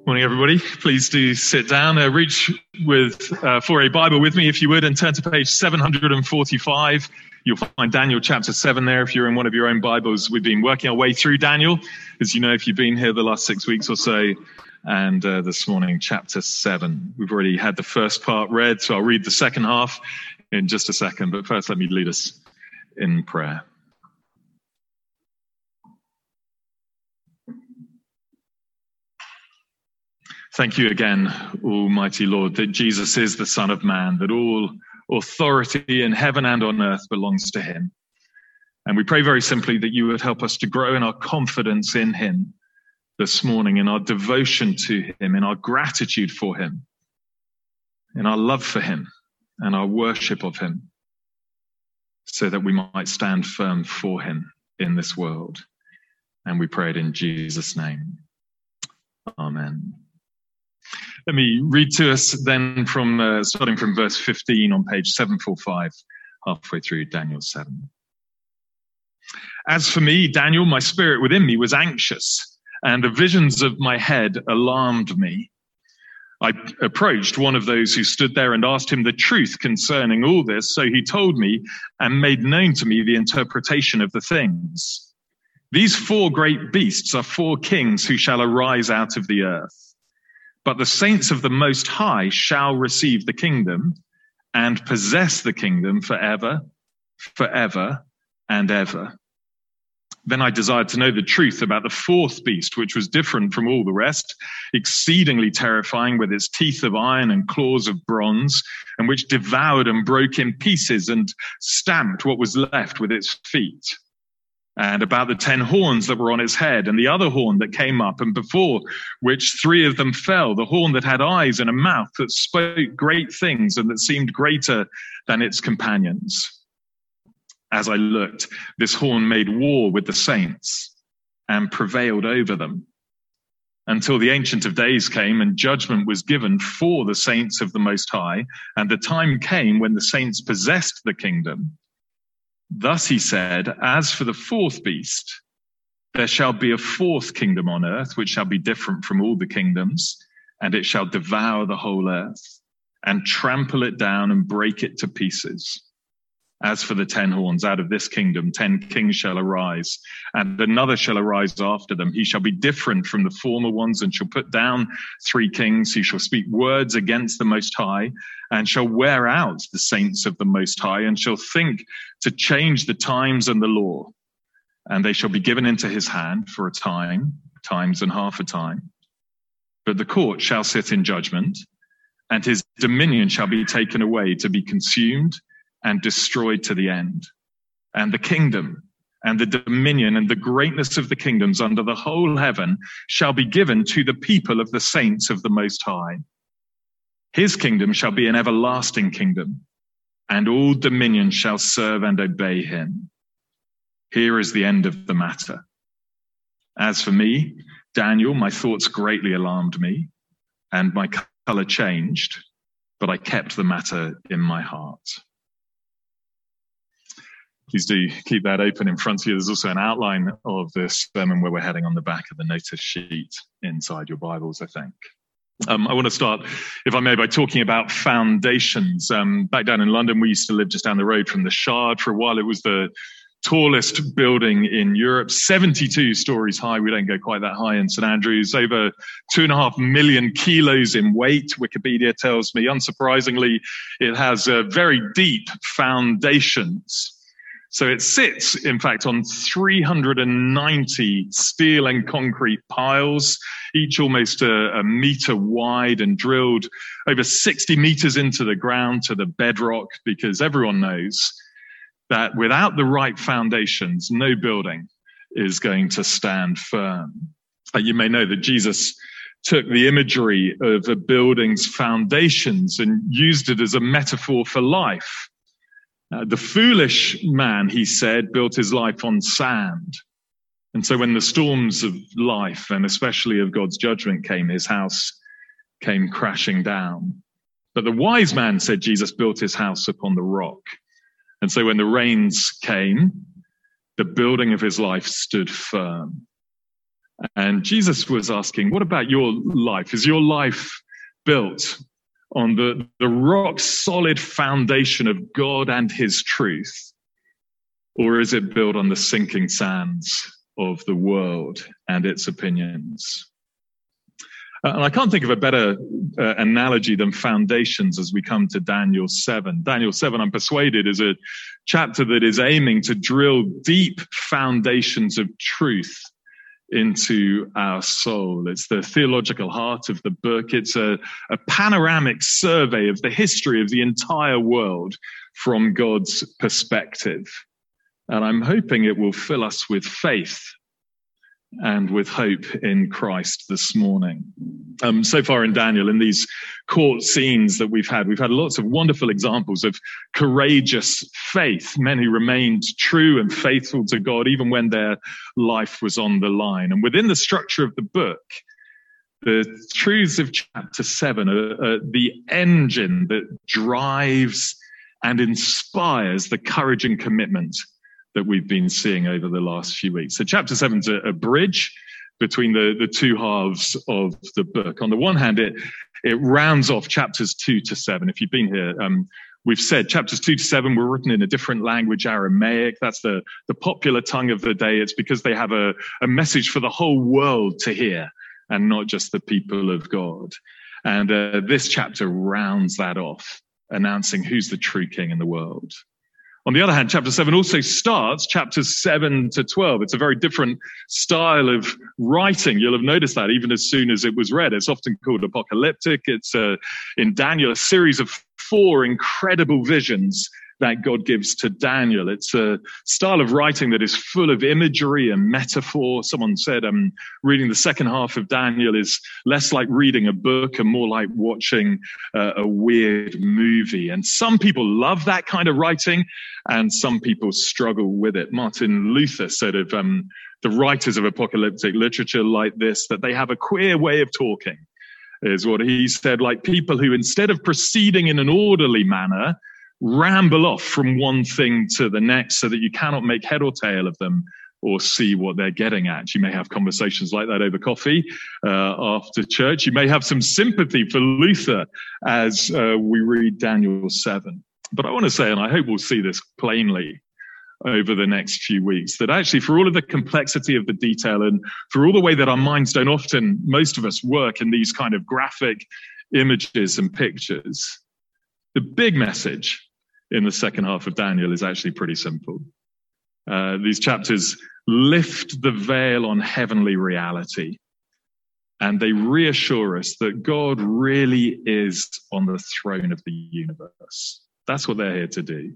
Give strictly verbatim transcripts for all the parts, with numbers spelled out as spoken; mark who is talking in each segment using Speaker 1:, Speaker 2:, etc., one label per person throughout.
Speaker 1: Morning, everybody. Please do sit down. Uh, reach with uh, for a Bible with me, if you would, and turn to page seven forty-five. You'll find Daniel chapter seven there if you're in one of your own Bibles. We've been working our way through Daniel, as you know, if you've been here the last six weeks or so. And uh, this morning, chapter seven. We've already had the first part read, so I'll read the second half in just a second. But first, let me lead us in prayer. Thank you again, Almighty Lord, that Jesus is the Son of Man, that all authority in heaven and on earth belongs to him. And we pray very simply that you would help us to grow in our confidence in him this morning, in our devotion to him, in our gratitude for him, in our love for him and our worship of him, so that we might stand firm for him in this world. And we pray it in Jesus' name. Amen. Let me read to us then from uh, starting from verse fifteen on page seven forty-five, halfway through Daniel seven. As for me, Daniel, my spirit within me was anxious, and the visions of my head alarmed me. I approached one of those who stood there and asked him the truth concerning all this, so he told me and made known to me the interpretation of the things. These four great beasts are four kings who shall arise out of the earth. But the saints of the Most High shall receive the kingdom and possess the kingdom forever, forever and ever. Then I desired to know the truth about the fourth beast, which was different from all the rest, exceedingly terrifying, with its teeth of iron and claws of bronze, and which devoured and broke in pieces and stamped what was left with its feet. And about the ten horns that were on its head, and the other horn that came up, and before which three of them fell, the horn that had eyes and a mouth that spoke great things and that seemed greater than its companions. As I looked, this horn made war with the saints and prevailed over them, until the Ancient of Days came and judgment was given for the saints of the Most High, and the time came when the saints possessed the kingdom. Thus he said, as for the fourth beast, there shall be a fourth kingdom on earth, which shall be different from all the kingdoms, and it shall devour the whole earth, and trample it down and break it to pieces. As for the ten horns, out of this kingdom ten kings shall arise, and another shall arise after them. He shall be different from the former ones, and shall put down three kings. He shall speak words against the Most High, and shall wear out the saints of the Most High, and shall think to change the times and the law. And they shall be given into his hand for a time, times and half a time. But the court shall sit in judgment, and his dominion shall be taken away to be consumed and destroyed to the end. And the kingdom and the dominion and the greatness of the kingdoms under the whole heaven shall be given to the people of the saints of the Most High. His kingdom shall be an everlasting kingdom, and all dominion shall serve and obey him. Here is the end of the matter. As for me, Daniel, my thoughts greatly alarmed me, and my color changed, but I kept the matter in my heart. Please do keep that open in front of you. There's also an outline of this sermon where we're heading on the back of the notice sheet inside your Bibles, I think. Um, I want to start, if I may, by talking about foundations. Um, back down in London, we used to live just down the road from the Shard. For a while, it was the tallest building in Europe, seventy-two stories high. We don't go quite that high in St Andrews. Over two and a half million kilos in weight, Wikipedia tells me. Unsurprisingly, it has uh, very deep foundations. So it sits, in fact, on three hundred ninety steel and concrete piles, each almost a, a meter wide, and drilled over sixty meters into the ground to the bedrock, because everyone knows that without the right foundations, no building is going to stand firm. You may know that Jesus took the imagery of a building's foundations and used it as a metaphor for life. Uh, the foolish man, he said, built his life on sand. And so when the storms of life, and especially of God's judgment, came, his house came crashing down. But the wise man, said Jesus, built his house upon the rock. And so when the rains came, the building of his life stood firm. And Jesus was asking, what about your life? Is your life built on the, the rock solid foundation of God and his truth? Or is it built on the sinking sands of the world and its opinions? Uh, and I can't think of a better uh, analogy than foundations as we come to Daniel seven. Daniel seven, I'm persuaded, is a chapter that is aiming to drill deep foundations of truth into our soul. It's the theological heart of the book. It's a, a panoramic survey of the history of the entire world from God's perspective. And I'm hoping it will fill us with faith and with hope in Christ this morning. Um, so far in Daniel, in these court scenes that we've had, we've had lots of wonderful examples of courageous faith, men who remained true and faithful to God even when their life was on the line. And within the structure of the book, the truths of chapter seven are, are the engine that drives and inspires the courage and commitment that we've been seeing over the last few weeks. So chapter seven's a, a bridge between the, the two halves of the book. On the one hand, it, it rounds off chapters two to seven. If you've been here, um, we've said chapters two to seven were written in a different language, Aramaic. That's the, the popular tongue of the day. It's because they have a, a message for the whole world to hear and not just the people of God. And uh, this chapter rounds that off, announcing who's the true king in the world. On the other hand, chapter seven also starts chapters seven to twelve. It's a very different style of writing. You'll have noticed that even as soon as it was read. It's often called apocalyptic. It's uh, in Daniel, a series of four incredible visions that God gives to Daniel. It's a style of writing that is full of imagery and metaphor. Someone said um, reading the second half of Daniel is less like reading a book and more like watching uh, a weird movie. And some people love that kind of writing, and some people struggle with it. Martin Luther said of um, the writers of apocalyptic literature like this, that they have a queer way of talking, is what he said, like people who, instead of proceeding in an orderly manner, ramble off from one thing to the next so that you cannot make head or tail of them or see what they're getting at. You may have conversations like that over coffee uh, after church. You may have some sympathy for Luther as uh, we read Daniel seven. But I want to say, and I hope we'll see this plainly over the next few weeks, that actually for all of the complexity of the detail and for all the way that our minds don't often, most of us, work in these kind of graphic images and pictures, the big message in the second half of Daniel is actually pretty simple. Uh, these chapters lift the veil on heavenly reality, and they reassure us that God really is on the throne of the universe. That's what they're here to do.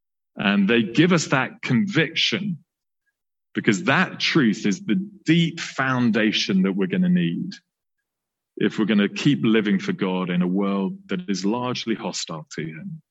Speaker 1: And they give us that conviction because that truth is the deep foundation that we're going to need if we're going to keep living for God in a world that is largely hostile to him.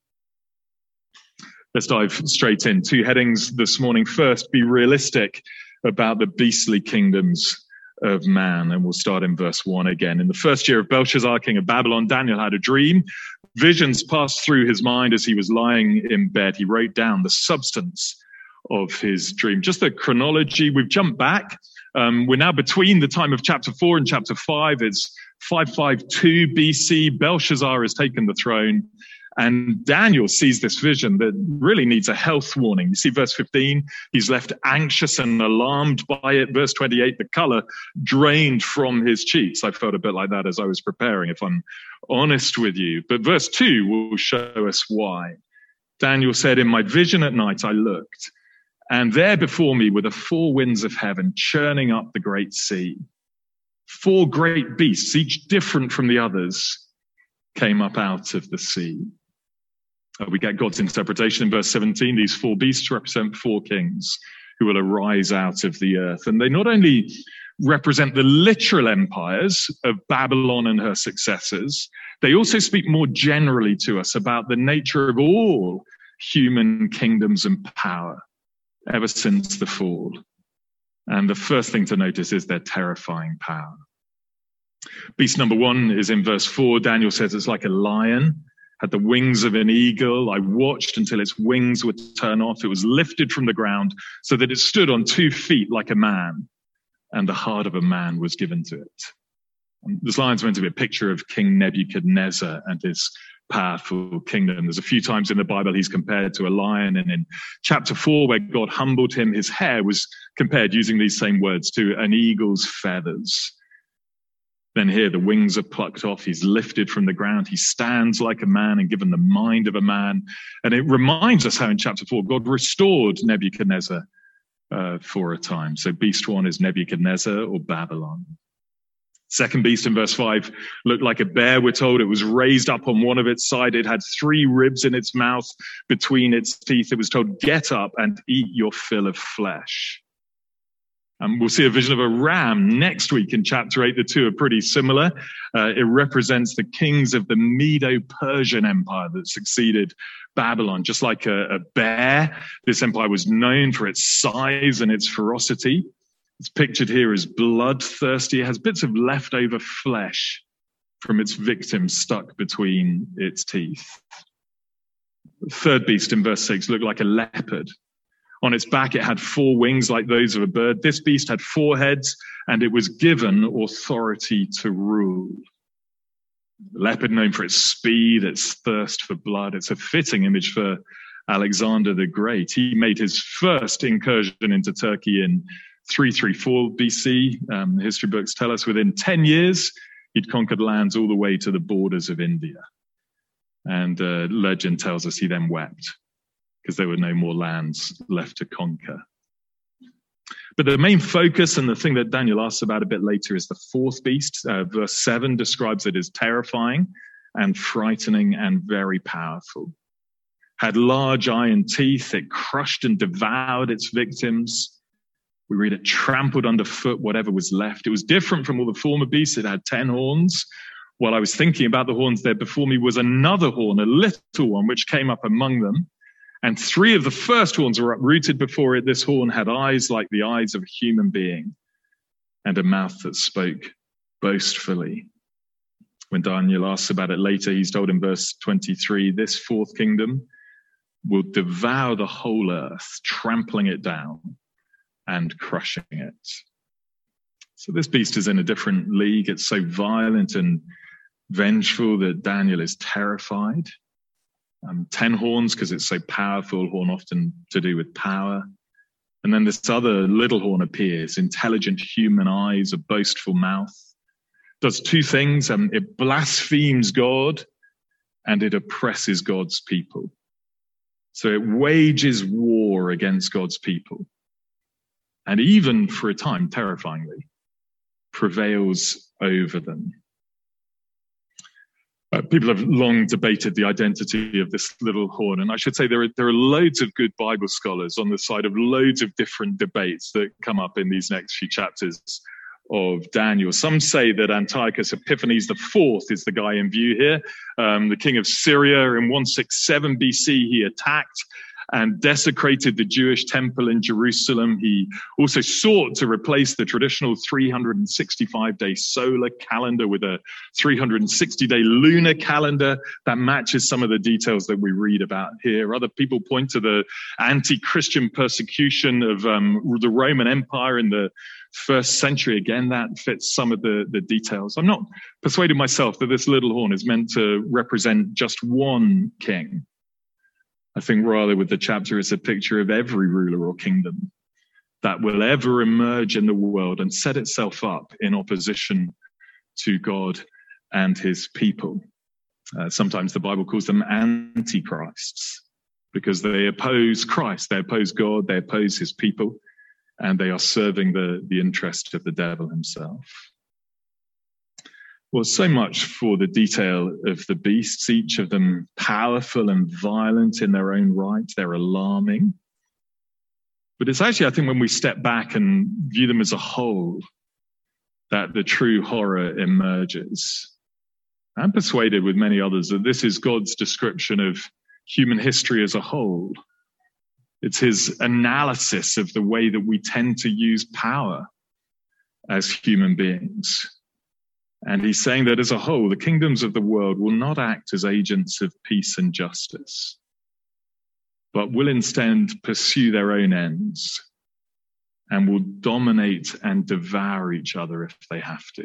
Speaker 1: Let's dive straight in. Two headings this morning. First, be realistic about the beastly kingdoms of man. And we'll start in verse one again. In the first year of Belshazzar, king of Babylon, Daniel had a dream. Visions passed through his mind as he was lying in bed. He wrote down the substance of his dream. Just the chronology, we've jumped back. Um, we're now between the time of chapter four and chapter five. It's five fifty-two B C. Belshazzar has taken the throne. And Daniel sees this vision that really needs a health warning. You see verse fifteen, he's left anxious and alarmed by it. Verse twenty-eight, the color drained from his cheeks. I felt a bit like that as I was preparing, if I'm honest with you. But verse two will show us why. Daniel said, in my vision at night I looked, and there before me were the four winds of heaven churning up the great sea. Four great beasts, each different from the others, came up out of the sea. We get God's interpretation in verse seventeen. These four beasts represent four kings who will arise out of the earth. And they not only represent the literal empires of Babylon and her successors, they also speak more generally to us about the nature of all human kingdoms and power ever since the fall. And the first thing to notice is their terrifying power. Beast number one is in verse four. Daniel says it's like a lion, had the wings of an eagle. I watched until its wings would turn off. It was lifted from the ground so that it stood on two feet like a man. and the heart of a man was given to it. This line's meant to be a picture of King Nebuchadnezzar and his powerful kingdom. There's a few times in the Bible he's compared to a lion, and in chapter four, where God humbled him, his hair was compared, using these same words, to an eagle's feathers. Then here the wings are plucked off, he's lifted from the ground, he stands like a man and given the mind of a man. And it reminds us how in chapter four God restored Nebuchadnezzar uh, for a time. So beast one is Nebuchadnezzar or Babylon. Second beast in verse five looked like a bear, we're told. It was raised up on one of its side. It had three ribs in its mouth between its teeth. It was told, get up and eat your fill of flesh. And we'll see a vision of a ram next week in chapter eight. The two are pretty similar. Uh, it represents the kings of the Medo-Persian Empire that succeeded Babylon. Just like a, a bear, this empire was known for its size and its ferocity. It's pictured here as bloodthirsty. It has bits of leftover flesh from its victims stuck between its teeth. The third beast in verse six looked like a leopard. On its back, it had four wings like those of a bird. This beast had four heads, and it was given authority to rule. The leopard, known for its speed, its thirst for blood. It's a fitting image for Alexander the Great. He made his first incursion into Turkey in three thirty-four B C. Um, history books tell us within ten years, he'd conquered lands all the way to the borders of India. And uh, legend tells us he then wept because there were no more lands left to conquer. But the main focus, and the thing that Daniel asks about a bit later, is the fourth beast. Uh, verse seven describes it as terrifying and frightening and very powerful. Had large iron teeth. It crushed and devoured its victims. We read it trampled underfoot whatever was left. It was different from all the former beasts. It had ten horns. While I was thinking about the horns, there before me was another horn, a little one, which came up among them. And three of the first horns were uprooted before it. This horn had eyes like the eyes of a human being and a mouth that spoke boastfully. When Daniel asks about it later, he's told in verse twenty-three, this fourth kingdom will devour the whole earth, trampling it down and crushing it. So this beast is in a different league. It's so violent and vengeful that Daniel is terrified. Um, ten horns because it's so powerful, horn often to do with power. And then this other little horn appears, intelligent human eyes, a boastful mouth. Does two things. Um, it blasphemes God and it oppresses God's people. So it wages war against God's people. And even for a time, terrifyingly, prevails over them. Uh, people have long debated the identity of this little horn. And I should say there are, there are loads of good Bible scholars on the side of loads of different debates that come up in these next few chapters of Daniel. Some say that Antiochus Epiphanes the fourth is the guy in view here. Um, the king of Syria in one sixty-seven B C, he attacked and desecrated the Jewish temple in Jerusalem. He also sought to replace the traditional three hundred sixty-five day solar calendar with a three hundred sixty day lunar calendar that matches some of the details that we read about here. Other people point to the anti-Christian persecution of um, the Roman Empire in the first century. Again, that fits some of the, the details. I'm not persuaded myself that this little horn is meant to represent just one king. I think rather with the chapter, it's a picture of every ruler or kingdom that will ever emerge in the world and set itself up in opposition to God and his people. Uh, sometimes the Bible calls them antichrists because they oppose Christ, they oppose God, they oppose his people, and they are serving the, the interest of the devil himself. Well, so much for the detail of the beasts, each of them powerful and violent in their own right. They're alarming. But it's actually, I think, when we step back and view them as a whole, that the true horror emerges. I'm persuaded with many others that this is God's description of human history as a whole. It's his analysis of the way that we tend to use power as human beings. And he's saying that as a whole, the kingdoms of the world will not act as agents of peace and justice, but will instead pursue their own ends and will dominate and devour each other if they have to.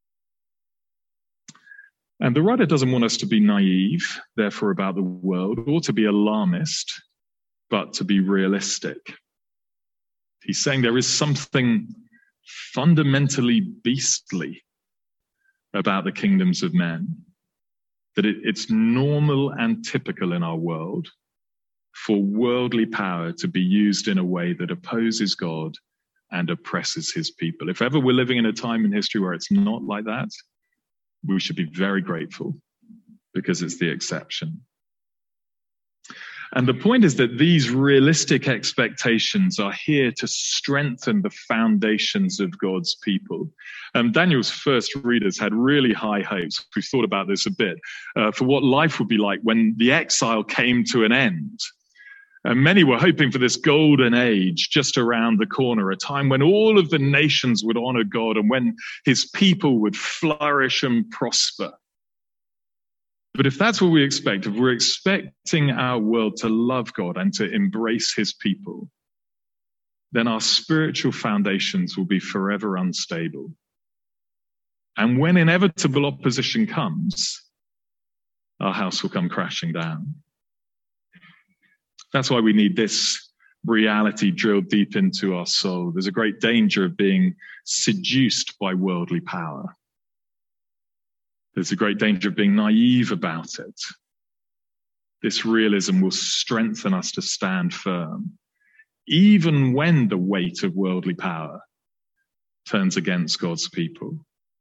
Speaker 1: And the writer doesn't want us to be naive, therefore, about the world, or to be alarmist, but to be realistic. He's saying there is something fundamentally beastly about the kingdoms of men, that it, it's normal and typical in our world for worldly power to be used in a way that opposes God and oppresses his people. If ever we're living in a time in history where it's not like that, we should be very grateful, because it's the exception. And the point is that these realistic expectations are here to strengthen the foundations of God's people. Um, Daniel's first readers had really high hopes. We've thought about this a bit, uh, for what life would be like when the exile came to an end. And many were hoping for this golden age just around the corner, a time when all of the nations would honor God and when his people would flourish and prosper. But if that's what we expect, if we're expecting our world to love God and to embrace his people, then our spiritual foundations will be forever unstable. And when inevitable opposition comes, our house will come crashing down. That's why we need this reality drilled deep into our soul. There's a great danger of being seduced by worldly power. There's a great danger of being naive about it. This realism will strengthen us to stand firm, even when the weight of worldly power turns against God's people.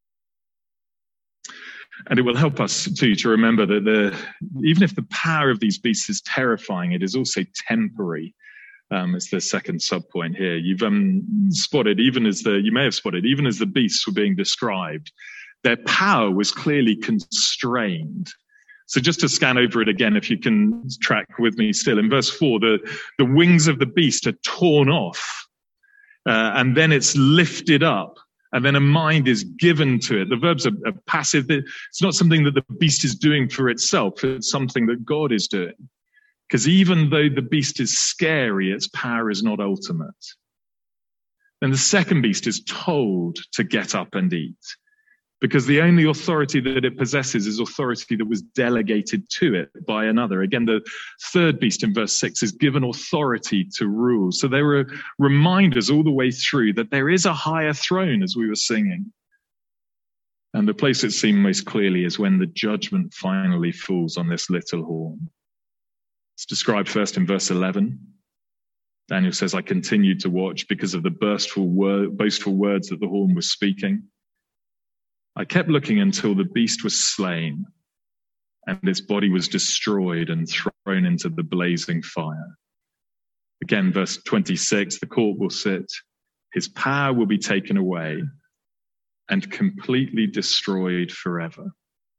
Speaker 1: And it will help us, too, to remember that the, even if the power of these beasts is terrifying, it is also temporary. Um, it's the second subpoint here. You've um, spotted, even as the, you may have spotted, even as the beasts were being described, their power was clearly constrained. So just to scan over it again, if you can track with me still, in verse four, the, the wings of the beast are torn off, uh, and then it's lifted up, and then a mind is given to it. The verbs are, are passive. It's not something that the beast is doing for itself. It's something that God is doing. Because even though the beast is scary, its power is not ultimate. Then the second beast is told to get up and eat, because the only authority that it possesses is authority that was delegated to it by another. Again, the third beast in verse six is given authority to rule. So there are reminders all the way through that there is a higher throne, as we were singing. And the place it's seen most clearly is when the judgment finally falls on this little horn. It's described first in verse eleven. Daniel says, I continued to watch because of the boastful, word, boastful words that the horn was speaking. I kept looking until the beast was slain and its body was destroyed and thrown into the blazing fire. Again, verse twenty-six, the court will sit. His power will be taken away and completely destroyed forever.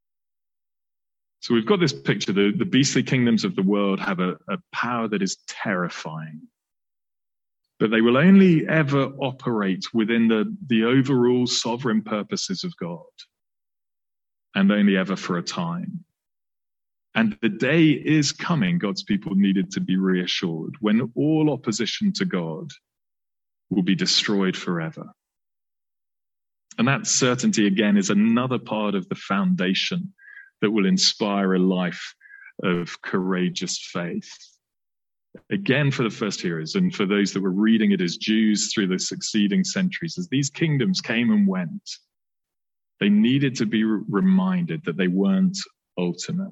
Speaker 1: So we've got this picture. The, the beastly kingdoms of the world have a, a power that is terrifying. But they will only ever operate within the, the overall sovereign purposes of God, and only ever for a time. And the day is coming, God's people needed to be reassured, when all opposition to God will be destroyed forever. And that certainty, again, is another part of the foundation that will inspire a life of courageous faith. Again, for the first hearers and for those that were reading it as Jews through the succeeding centuries, as these kingdoms came and went, they needed to be re- reminded that they weren't ultimate.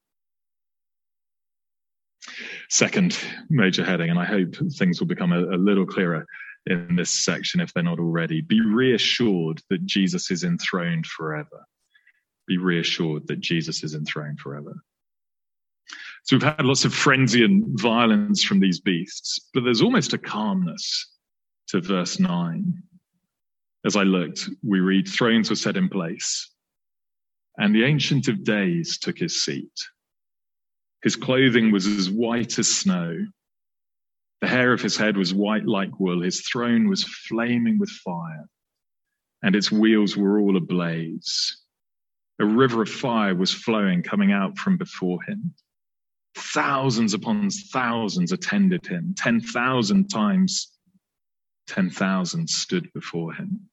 Speaker 1: Second major heading, and I hope things will become a, a little clearer in this section if they're not already. Be reassured that Jesus is enthroned forever. Be reassured that Jesus is enthroned forever. So we've had lots of frenzy and violence from these beasts, but there's almost a calmness to verse nine. As I looked, we read, thrones were set in place, and the Ancient of Days took his seat. His clothing was as white as snow. The hair of his head was white like wool. His throne was flaming with fire, and its wheels were all ablaze. A river of fire was flowing, coming out from before him. Thousands upon thousands attended him, ten thousand times ten thousand stood before him.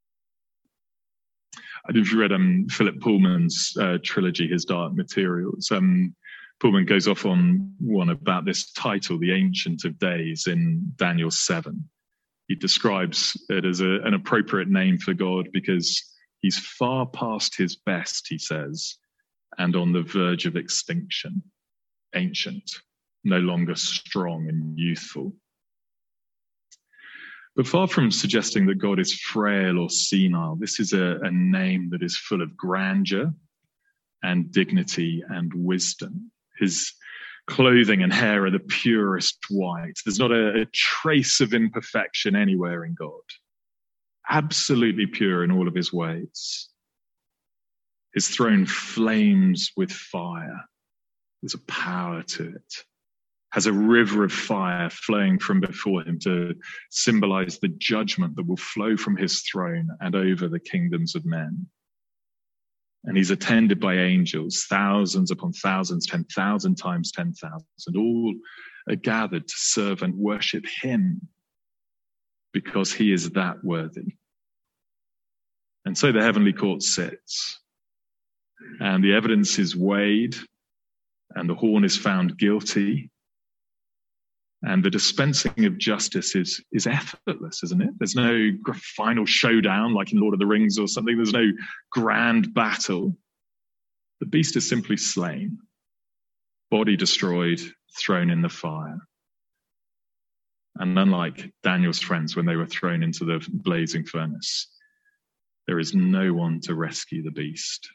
Speaker 1: I don't know if you read um, Philip Pullman's uh, trilogy, His Dark Materials. Um, Pullman goes off on one about this title, the Ancient of Days, in Daniel seven. He describes it as a, an appropriate name for God because he's far past his best, he says, and on the verge of extinction. Ancient, no longer strong and youthful. But far from suggesting that God is frail or senile, this is a, a name that is full of grandeur and dignity and wisdom. His clothing and hair are the purest white. There's not a, a trace of imperfection anywhere in God. Absolutely pure in all of his ways. His throne flames with fire. There's a power to it. Has a river of fire flowing from before him to symbolize the judgment that will flow from his throne and over the kingdoms of men. And he's attended by angels, thousands upon thousands, ten thousand times ten thousand, all are gathered to serve and worship him because he is that worthy. And so the heavenly court sits, and the evidence is weighed, and the horn is found guilty, and the dispensing of justice is, is effortless, isn't it? There's no final showdown like in Lord of the Rings or something. There's no grand battle. The beast is simply slain, body destroyed, thrown in the fire. And unlike Daniel's friends when they were thrown into the blazing furnace, there is no one to rescue the beast.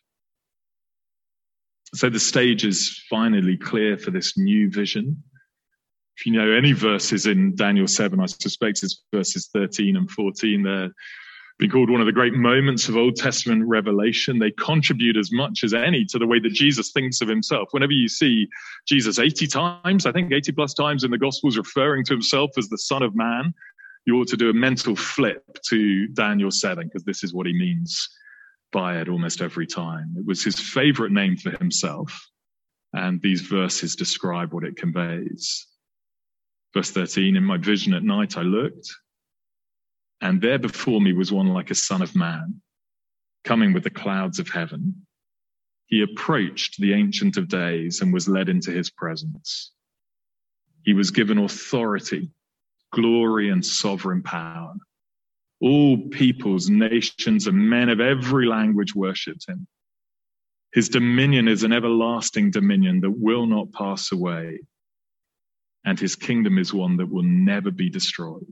Speaker 1: So the stage is finally clear for this new vision. If you know any verses in Daniel seven, I suspect it's verses thirteen and fourteen. They're been called one of the great moments of Old Testament revelation. They contribute as much as any to the way that Jesus thinks of himself. Whenever you see Jesus eighty times, I think eighty plus times in the Gospels referring to himself as the Son of Man, you ought to do a mental flip to Daniel seven, because this is what he means by it almost every time. It was his favorite name for himself, and these verses describe what it conveys. Verse thirteen, in my vision at night I looked, and there before me was one like a son of man, coming with the clouds of heaven. He approached the Ancient of Days and was led into his presence. He was given authority, glory, and sovereign power. All peoples, nations, and men of every language worshipped him. His dominion is an everlasting dominion that will not pass away, and his kingdom is one that will never be destroyed.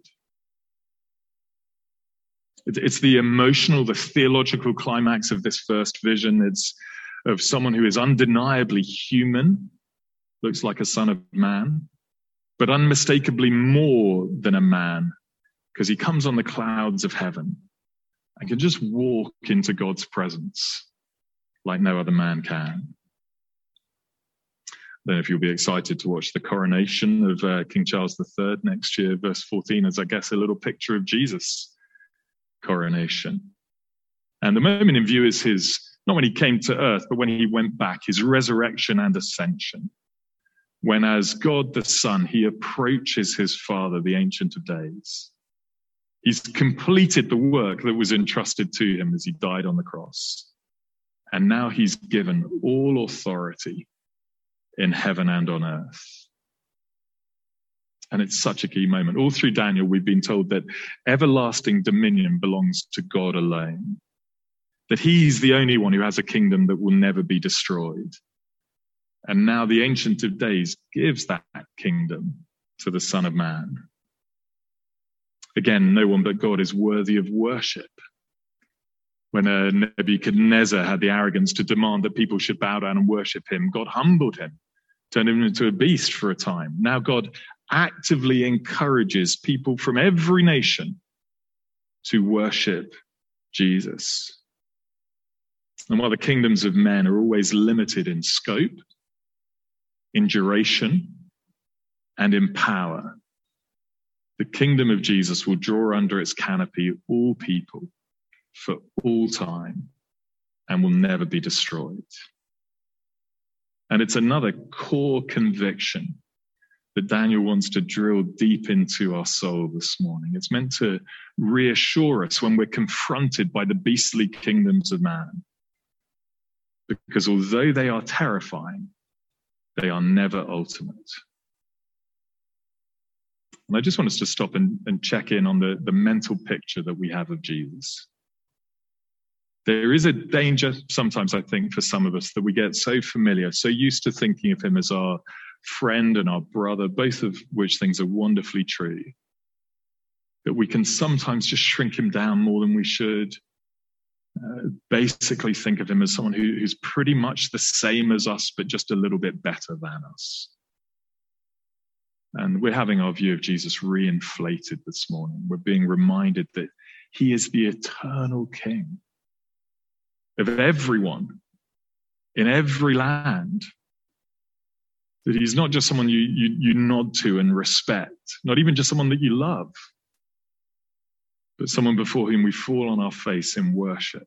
Speaker 1: It's the emotional, the theological climax of this first vision. It's of someone who is undeniably human, looks like a son of man, but unmistakably more than a man, because he comes on the clouds of heaven and can just walk into God's presence like no other man can. Then if you'll be excited to watch the coronation of uh, King Charles the Third next year, verse fourteen is, I guess, a little picture of Jesus' coronation. And the moment in view is his, not when he came to earth, but when he went back, his resurrection and ascension. When as God the Son, he approaches his Father, the Ancient of Days. He's completed the work that was entrusted to him as he died on the cross. And now he's given all authority in heaven and on earth. And it's such a key moment. All through Daniel, we've been told that everlasting dominion belongs to God alone. That he's the only one who has a kingdom that will never be destroyed. And now the Ancient of Days gives that kingdom to the Son of Man. Again, no one but God is worthy of worship. When uh, Nebuchadnezzar had the arrogance to demand that people should bow down and worship him, God humbled him, turned him into a beast for a time. Now God actively encourages people from every nation to worship Jesus. And while the kingdoms of men are always limited in scope, in duration, and in power, the kingdom of Jesus will draw under its canopy all people for all time and will never be destroyed. And it's another core conviction that Daniel wants to drill deep into our soul this morning. It's meant to reassure us when we're confronted by the beastly kingdoms of man. Because although they are terrifying, they are never ultimate. And I just want us to stop and, and check in on the, the mental picture that we have of Jesus. There is a danger sometimes, I think, for some of us that we get so familiar, so used to thinking of him as our friend and our brother, both of which things are wonderfully true, that we can sometimes just shrink him down more than we should. Uh, basically think of him as someone who, who's pretty much the same as us, but just a little bit better than us. And we're having our view of Jesus reinflated this morning. We're being reminded that he is the eternal King of everyone in every land. That he's not just someone you, you, you nod to and respect, not even just someone that you love, but someone before whom we fall on our face in worship.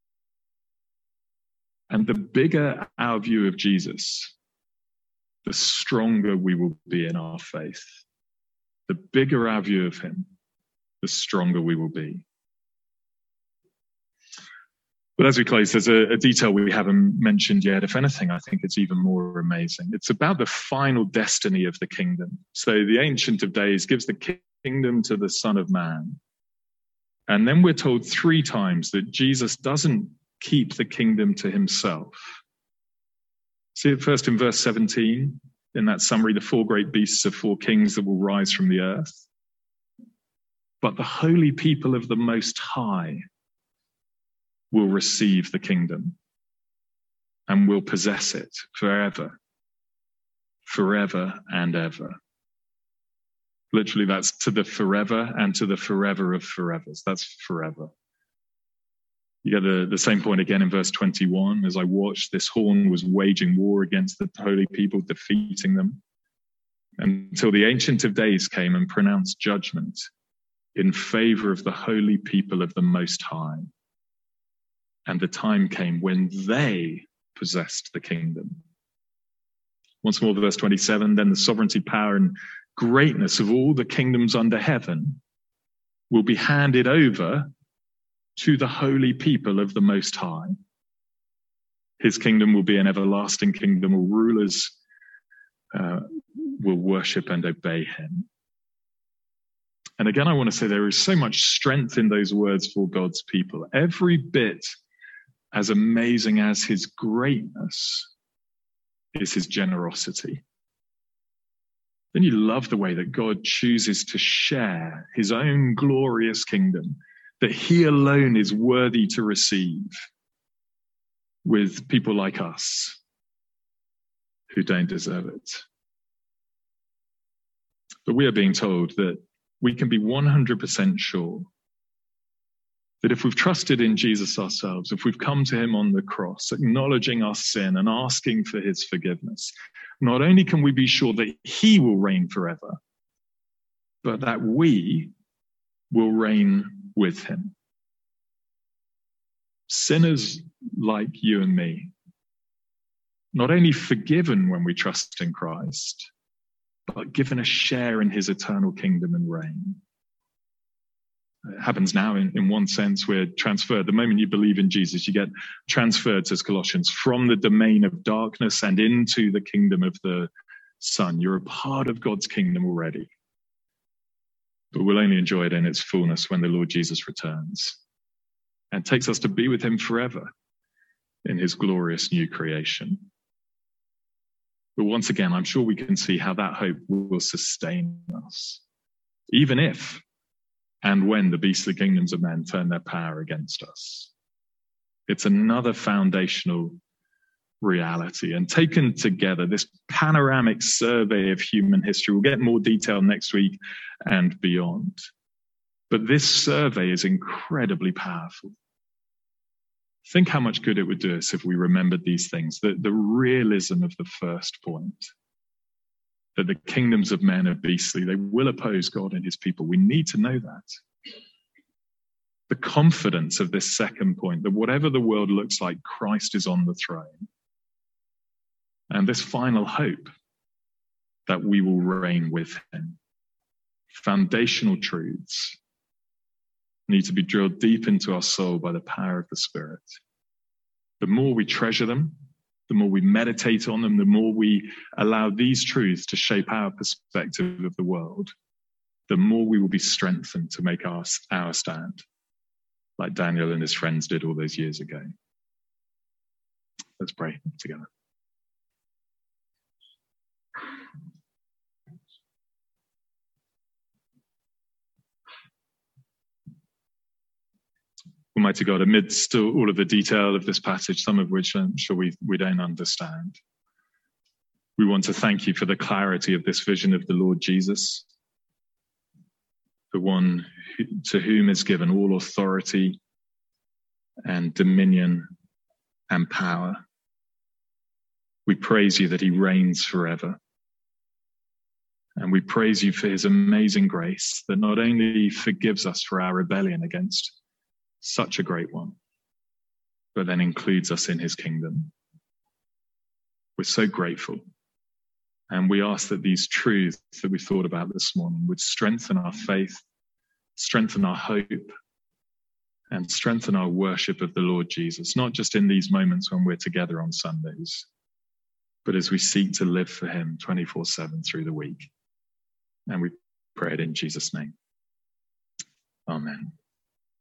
Speaker 1: And the bigger our view of Jesus, the stronger we will be in our faith. The bigger our view of him, the stronger we will be. But as we close, there's a, a detail we haven't mentioned yet. If anything, I think it's even more amazing. It's about the final destiny of the kingdom. So the Ancient of Days gives the kingdom to the Son of Man. And then we're told three times that Jesus doesn't keep the kingdom to himself. See it first in verse seventeen, in that summary, the four great beasts are four kings that will rise from the earth. But the holy people of the Most High will receive the kingdom and will possess it forever, forever and ever. Literally, that's to the forever and to the forever of forevers. That's forever. You get the, the same point again in verse twenty-one. As I watched, this horn was waging war against the holy people, defeating them, until the Ancient of Days came and pronounced judgment in favor of the holy people of the Most High. And the time came when they possessed the kingdom. Once more, verse twenty-seven, then the sovereignty, power, and greatness of all the kingdoms under heaven will be handed over to the holy people of the Most High. His kingdom will be an everlasting kingdom. All rulers uh, will worship and obey him. And again, I want to say there is so much strength in those words for God's people. Every bit as amazing as his greatness is his generosity. Then you love the way that God chooses to share his own glorious kingdom, that he alone is worthy to receive, with people like us who don't deserve it. But we are being told that we can be one hundred percent sure that if we've trusted in Jesus ourselves, if we've come to him on the cross, acknowledging our sin and asking for his forgiveness, not only can we be sure that he will reign forever, but that we will reign with him. Sinners like you and me, not only forgiven when we trust in Christ, but given a share in his eternal kingdom and reign. It happens now in, in one sense. We're transferred. The moment you believe in Jesus, you get transferred, says Colossians, from the domain of darkness and into the kingdom of the Son. You're a part of God's kingdom already. But we'll only enjoy it in its fullness when the Lord Jesus returns and takes us to be with him forever in his glorious new creation. But once again, I'm sure we can see how that hope will sustain us, even if and when the beastly kingdoms of men turn their power against us. It's another foundational reality. And taken together, this panoramic survey of human history, we'll get more detail next week and beyond. But this survey is incredibly powerful. Think how much good it would do us if we remembered these things, the, the realism of the first point, that the kingdoms of men are beastly. They will oppose God and his people. We need to know that. The confidence of this second point, that whatever the world looks like, Christ is on the throne. And this final hope, that we will reign with him. Foundational truths need to be drilled deep into our soul by the power of the Spirit. The more we treasure them, the more we meditate on them, the more we allow these truths to shape our perspective of the world, the more we will be strengthened to make our, our stand, like Daniel and his friends did all those years ago. Let's pray together. Almighty God, amidst all of the detail of this passage, some of which I'm sure we, we don't understand, we want to thank you for the clarity of this vision of the Lord Jesus, the one who, to whom is given all authority and dominion and power. We praise you that he reigns forever. And we praise you for his amazing grace that not only forgives us for our rebellion against such a great one, but then includes us in his kingdom. We're so grateful. And we ask that these truths that we thought about this morning would strengthen our faith, strengthen our hope, and strengthen our worship of the Lord Jesus, not just in these moments when we're together on Sundays, but as we seek to live for him twenty-four seven through the week. And we pray it in Jesus' name. Amen.